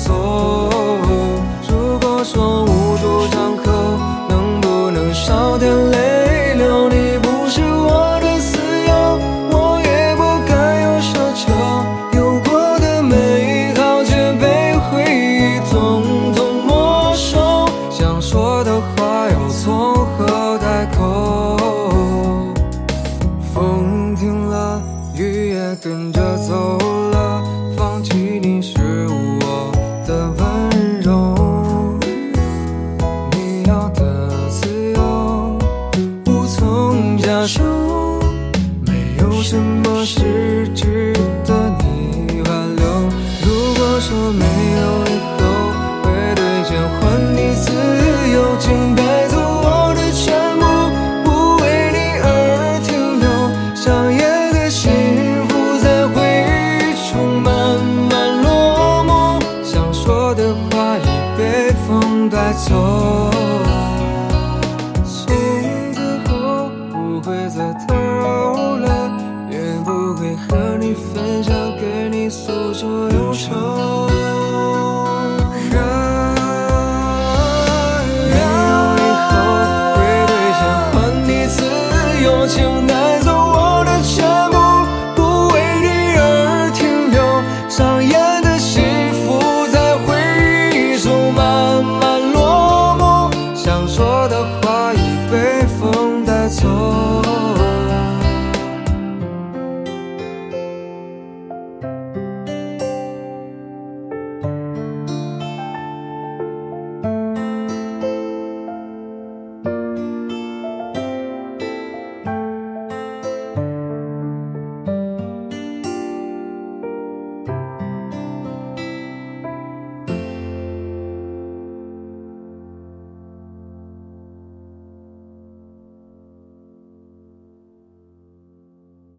错。如果说无主张口，能不能少点泪流？你不是我的私有，我也不该有奢求。有过的美好却被回忆统统没收，想说的话又从何开口？风停了，雨也跟着走了，放弃你是我的温柔。你要的自由无从假手，没有什么是值得你挽留。如果说没有以后，会对钱换你自由，请带走我的全部，不为你而停留。想夜的幸福在回忆中慢慢落幕，想说的话已被风带走。从此后不会再打扰了，也不会和你分享，给你诉说忧愁。